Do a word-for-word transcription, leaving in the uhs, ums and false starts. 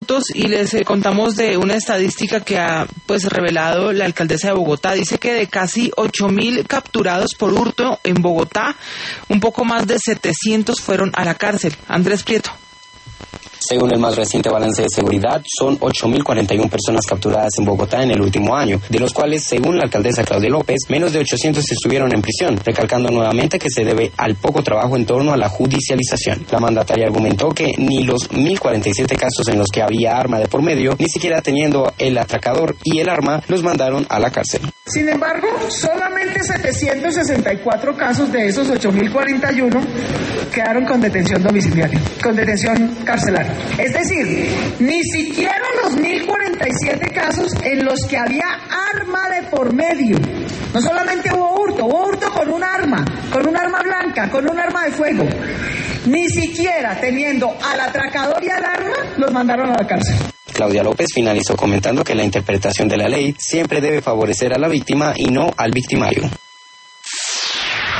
y les eh, contamos de una estadística que ha pues revelado la alcaldesa de Bogotá. Dice que de casi ocho mil capturados por hurto en Bogotá, un poco más de setecientos fueron a la cárcel. Andrés Prieto. Según el más reciente balance de seguridad, son ocho mil cuarenta y una personas capturadas en Bogotá en el último año, de los cuales, según la alcaldesa Claudia López, menos de ochocientos estuvieron en prisión, recalcando nuevamente que se debe al poco trabajo en torno a la judicialización. La mandataria argumentó que ni los mil cuarenta y siete casos en los que había arma de por medio, ni siquiera teniendo el atracador y el arma, los mandaron a la cárcel. Sin embargo, solamente setecientos sesenta y cuatro casos de esos ocho mil cuarenta y uno quedaron con detención domiciliaria, con detención carcelaria. Es decir, ni siquiera los mil cuarenta y siete casos en los que había arma de por medio. No solamente hubo hurto, hubo hurto con un arma, con un arma blanca, con un arma de fuego. Ni siquiera teniendo al atracador y al arma, los mandaron a la cárcel. Claudia López finalizó comentando que la interpretación de la ley siempre debe favorecer a la víctima y no al victimario.